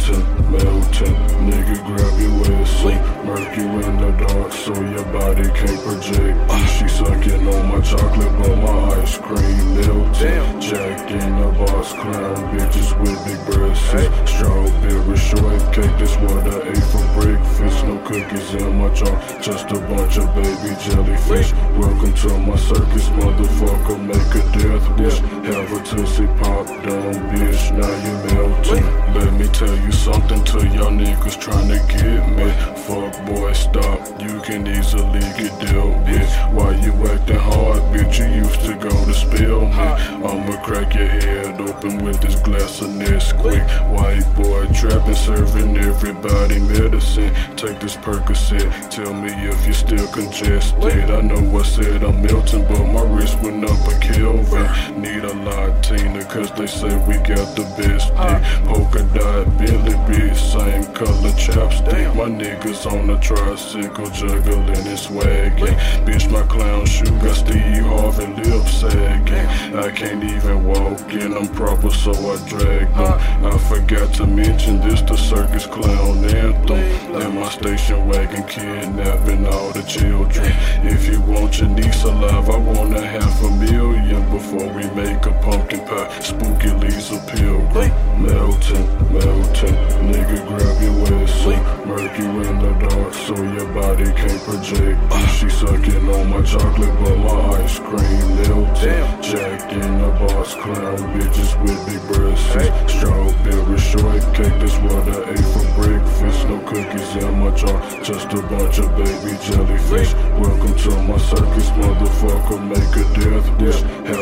melting, nigga grab your waist. Murky in the dark so your body can't project. She sucking on my chocolate but my ice cream melting. Jack in the box, clown bitches with big breasts. Strawberry shortcake, that's what I ate for breakfast. No cookies in my jar, just a bunch of baby jellyfish. Welcome to my circus, motherfucker, make a death wish. Have a Tootsie Pop down, bitch, now you melting. Let me tell you something to y'all niggas tryna get me. Fuck boy, stop, you can easily get dealt with. Why you acting hard, bitch, you used to go to spill me. I'ma crack your head open with this glass of Nesquik. White boy trapping, serving everybody medicine. Take this Percocet, tell me if you're still congested. I know I said I'm melting, but my wrist went up a Kelvin. Need a Latina, cause they say we got the best dick. Polka dot Billy bitch, same color chapstick. My niggas on a tricycle, juggling and swagging. Bitch, my clown shoe got Steve Harvey lip sagging. I can't even walk in, I'm proper, so I drag them. I forgot to mention this, the circus clown anthem. And my station wagon kidnapping all the children. If you want your niece alive, I want a $500,000 before we make a pumpkin pie. Spooky Lisa Pilgrim. Melting, nigga grab your waist. Murky in the dark so your body can't project. She sucking on my chocolate but my ice cream melting. Jack in the box, clown bitches with big breasts. Strawberry shortcake, that's what I ate for breakfast. No cookies in my jar, just a bunch of baby jellyfish. Welcome to my circus, motherfucker, make a death wish.